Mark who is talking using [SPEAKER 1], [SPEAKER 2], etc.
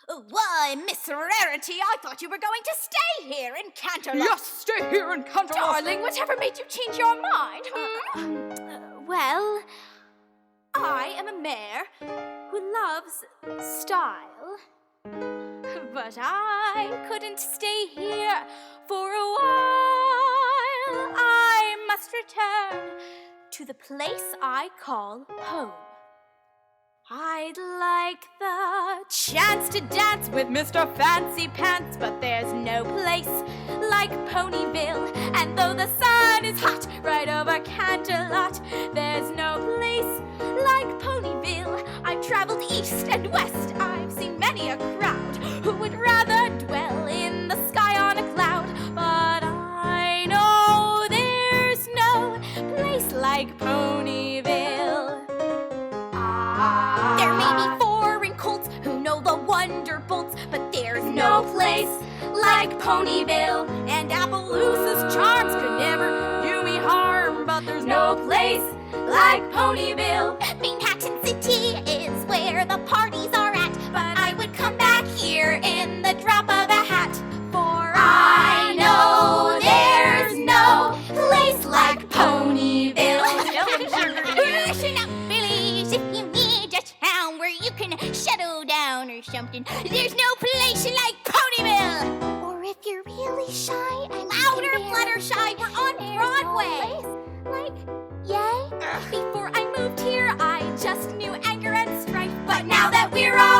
[SPEAKER 1] Why, Miss Rarity, I thought you were going to stay here in Canterlot.
[SPEAKER 2] Yes, stay here in Canterlot.
[SPEAKER 1] Darling, whatever made you change your mind? Well, I am a mayor who loves style. But I couldn't stay here for a while. I must return to the place I call home. I'd like the chance to dance with Mr. Fancy Pants, but there's no place like Ponyville. And though the sun is hot right over Canterlot, there's no place like Ponyville. I've traveled east and west, I've seen many a crowd who would rather dwell in the sky on a cloud. But I know there's no place like Ponyville. There may be foreign colts who know the wonderbolts, but there's no place like Ponyville. And Appaloosa's charms could never do me harm, but there's no place like Ponyville. Manhattan City is where the parties are at, but I would come back here in the drop of a hat. For I know there's no place like Ponyville. Listen up, Billies, if you need a town where you can settle down or something, there's no place like Ponyville. Or if you're really shy and louder, Fluttershy, we're on Broadway. Like, yay? Before I moved here, I just knew anger and strife, but now that we're all